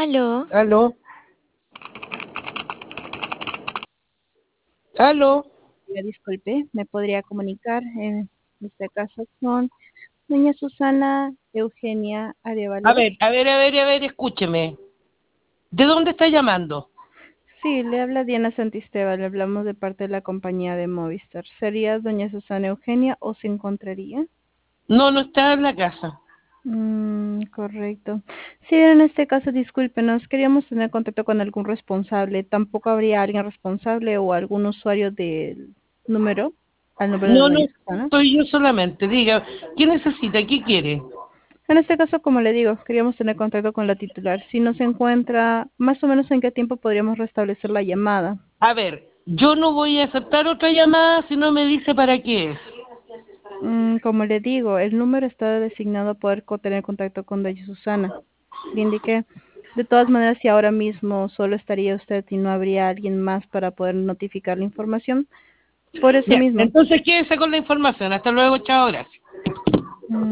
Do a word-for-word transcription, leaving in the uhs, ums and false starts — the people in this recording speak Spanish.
Aló, Aló, aló. Ya, disculpe, ¿me podría comunicar en este caso con doña Susana Eugenia A Arevalo? ver, a ver, a ver, a ver, escúcheme. ¿De dónde está llamando? Sí, le habla Diana Santisteban, le hablamos de parte de la compañía de Movistar. ¿Sería doña Susana Eugenia o se encontraría? No, no está en la casa. Mm, correcto. Sí, en este caso, discúlpenos, queríamos tener contacto con algún responsable. ¿Tampoco habría alguien responsable o algún usuario del número, al número de No, no, doña Susana? soy yo solamente. Diga, ¿qué necesita? ¿Qué quiere? En este caso, como le digo, queríamos tener contacto con la titular. Si no se encuentra, más o menos en qué tiempo podríamos restablecer la llamada. A ver, yo no voy a aceptar otra llamada si no me dice para qué es. Mm, como le digo, el número está designado a poder co- tener contacto con doña Susana. Le indiqué. De todas maneras, si ahora mismo solo estaría usted y no habría alguien más para poder notificar la información, por eso Ya, mismo. entonces quédese con la información. Hasta luego, chao, gracias.